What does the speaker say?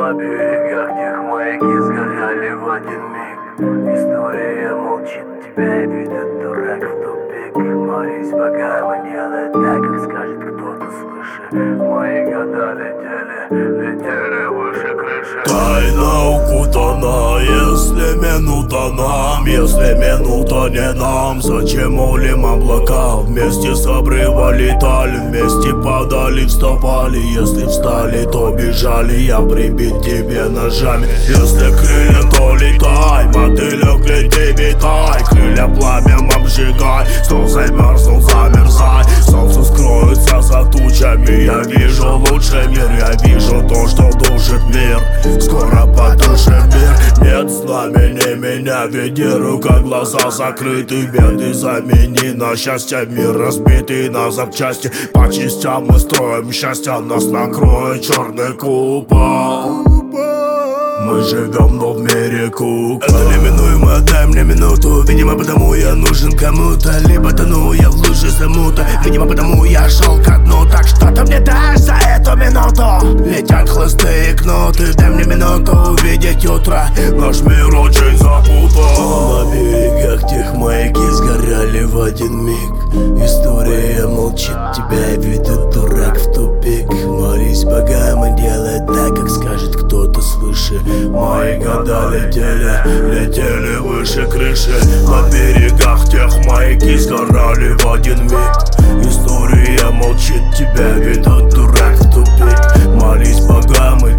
На берегах тех маяки сгорали в один миг. История молчит, тебя ведет дурак в тупик. Молись богам и делай так, как скажет кто-то свыше. Мои года летели выше крыши. Тайна укутана, если минута нам, если минута не нам. Зачем молим облака? Вместе с обрыва летали, вместе падали, вставали. Если встали, то бежали, я прибит тебе ножами. Если крылья, то летай, мотылек лети, витай. Крылья пламям обжигай, снова замерзнул, замерзай. Солнце скроется за тучами, я вижу лучший мир. Я вижу то, что душит мир, скоро потушит мир. Нет знамени, меня веди, рука, глаза закрыты. Беды замени на счастье, мир разбитый на запчасти. По частям мы строим счастье, нас накроет черный купол. Мы живем, но в мире кукол. Это неминуемо, дай мне минуту. Видимо, потому я нужен кому-то. Либо тону я в луже замута. Видимо, потому я шел ко дну. Так что ты мне дашь за эту минуту? Летят хлысты и кнуты. Дай мне минуту увидеть утро. Наш мир очень запутан. На берегах тех маяки сгорали в один миг. История молчит, тебя ведет дурак в тупик. Молись богам и делай так, как скажет кто-то свыше. Мои года летели выше крыши. На берегах тех маяки сгорали в один миг. История молчит, тебя ведет дурак в тупик. Молись богам и